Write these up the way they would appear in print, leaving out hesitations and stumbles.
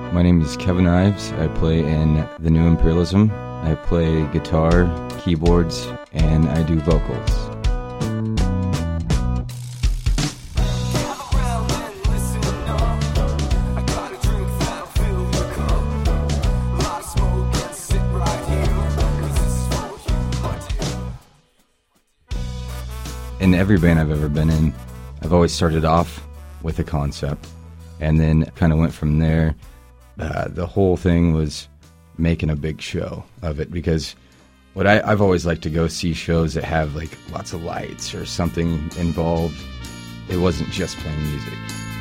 My name is Kevin Ives. I play in The New Imperialism. I play guitar, keyboards, and I do vocals. In every band I've ever been in, I've always started off with a concept and then kind of went from there. The whole thing was making a big show of it, because what I've always liked to go see shows that have like lots of lights or something involved. It wasn't just playing music.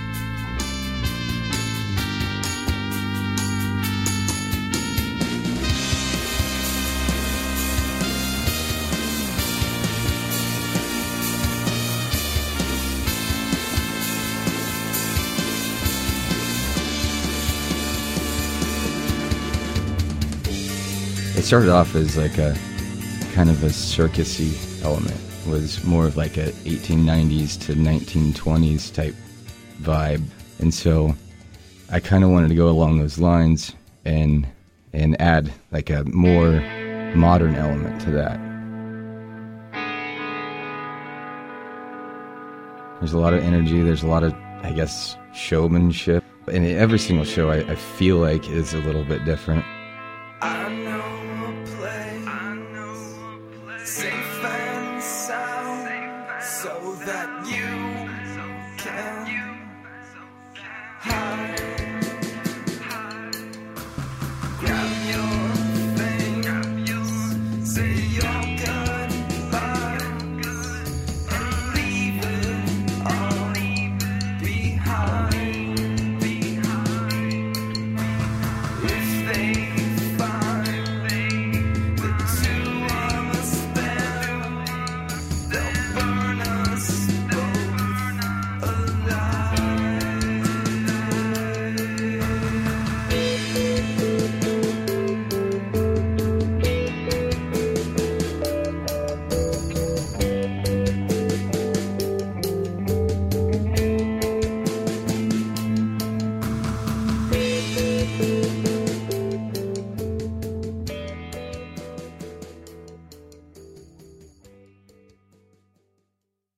It started off as like a kind of a circusy element. It was more of like a 1890s to 1920s type vibe. And so I kind of wanted to go along those lines and add like a more modern element to that. There's a lot of energy, there's a lot of, I guess, showmanship. And every single show I feel like is a little bit different.